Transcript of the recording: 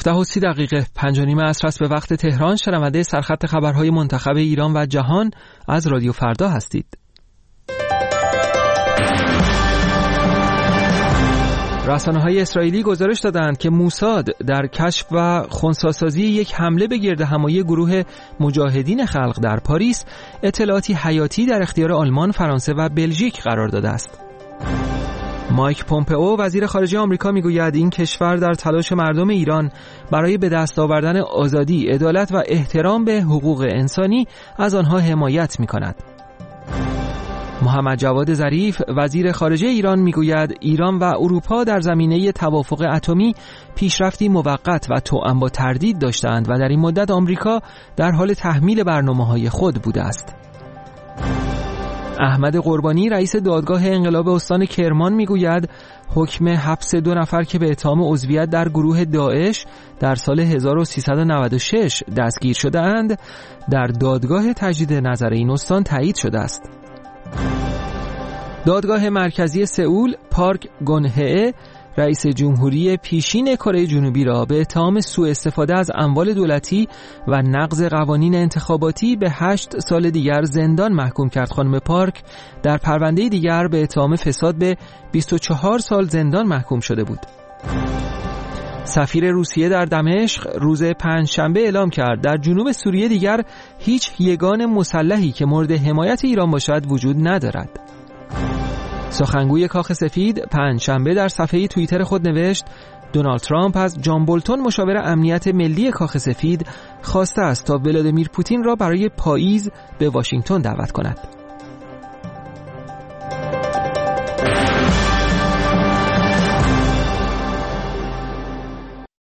7:30 5:30 عصر است به وقت تهران. شنونده سرخط خبرهای منتخب ایران و جهان از رادیو فردا هستید. رسانه‌های اسرائیلی گزارش دادند که موساد در کشف و خنثی‌سازی یک حمله به گردهمایی گروه مجاهدین خلق در پاریس اطلاعاتی حیاتی در اختیار آلمان، فرانسه و بلژیک قرار داده است. مایک پومپئو وزیر خارجه آمریکا میگوید این کشور در تلاش مردم ایران برای به دست آوردن آزادی، عدالت و احترام به حقوق انسانی از آنها حمایت می‌کند. محمد جواد ظریف وزیر خارجه ایران میگوید ایران و اروپا در زمینه توافق اتمی پیشرفتی موقت و توأم با تردید داشتند و در این مدت آمریکا در حال تحمیل برنامه‌های خود بوده است. احمد قربانی رئیس دادگاه انقلاب استان کرمان میگوید حکم حبس 2 نفر که به اتهام عضویت در گروه داعش در سال 1396 دستگیر شده اند در دادگاه تجدید نظر این استان تایید شده است. دادگاه مرکزی سئول پارک گونهه رئیس جمهوری پیشین کره جنوبی را به اتهام سوء استفاده از اموال دولتی و نقض قوانین انتخاباتی به 8 سال دیگر زندان محکوم کرد. خانم پارک در پرونده دیگر به اتهام فساد به 24 سال زندان محکوم شده بود. سفیر روسیه در دمشق روز پنجشنبه اعلام کرد در جنوب سوریه دیگر هیچ یگان مسلحی که مورد حمایت ایران باشد وجود ندارد. سخنگوی کاخ سفید پنجشنبه در صفحه توییتر خود نوشت دونالد ترامپ از جان بولتون مشاور امنیت ملی کاخ سفید خواسته است تا ولادیمیر پوتین را برای پاییز به واشنگتن دعوت کند.